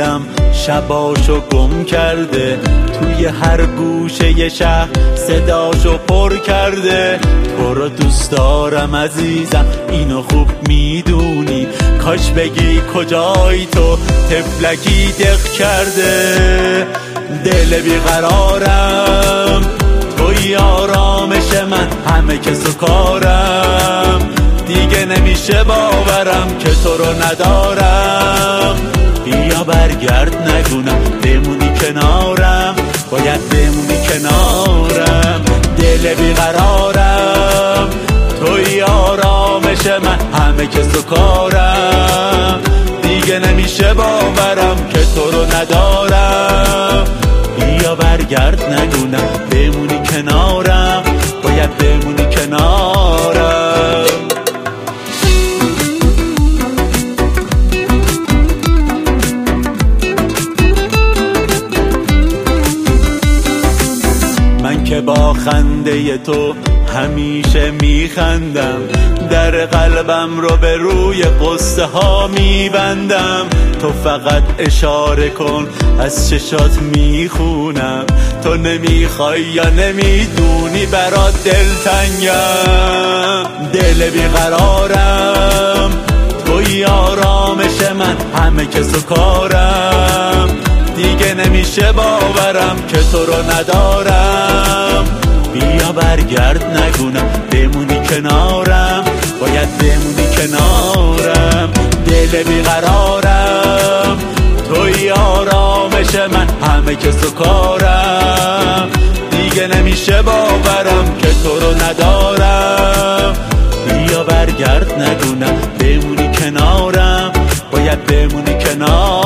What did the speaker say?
دلم شباشو گم کرده، توی هر گوشه شهر صداشو پر کرده. تو رو دوست دارم عزیزم، اینو خوب میدونی، کاش بگی کجای تو طفلکی دق کرده. دل بیقرارم توی آرامش من، همه کس و کارم، دیگه نمیشه باورم که تو رو ندارم. بیا برگرد نگونم، بمونی کنارم، باید بمونی کنارم. دل بیقرارم توی آرامش من، همه کس و کارم، دیگه نمیشه باورم که تو رو ندارم. بیا برگرد نگونم، بمونی کنارم، باید بمونی کنارم. من که با خنده تو همیشه میخندم، در قلبم رو به روی قصه ها میبندم. تو فقط اشاره کن، از چشات میخونم، تو نمیخوای یا نمیدونی برات دلتنگم. دل بیقرارم توی آرامش من، همه کس و کارم، دیگه نمیشه باورم که تو رو ندارم. بیا برگرد نگونم، بمونی کنارم، باید بمونی کنارم. دل بیقرارم توی آرامش من، همه کس و کارم، دیگه نمیشه باورم که تو رو ندارم. بیا برگرد نگونم، بمونی کنارم، باید بمونی کنارم.